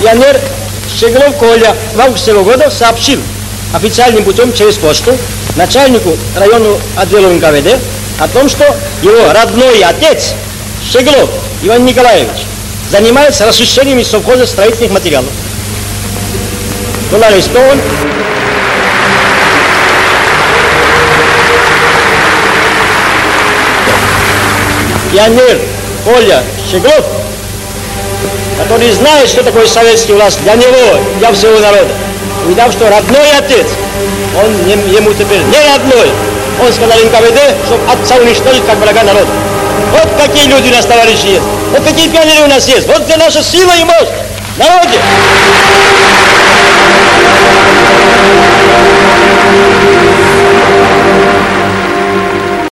пионер Щеглов Коля в августе этого года сообщил официальным путем через почту начальнику районного отдела НКВД о том, что его родной отец Щеглов Иван Николаевич занимается расчищением из совхоза строительных материалов. Был арестован. Пионер Коля Щеглов, который знает, что такое советский власть для него, для всего народа, увидав, что родной отец, он ему теперь не родной, он сказал НКВД, чтобы отца уничтожить как врага народа. Вот какие люди у нас, товарищи, есть. Вот какие пионеры у нас есть. Вот где наша сила и мощь в народе.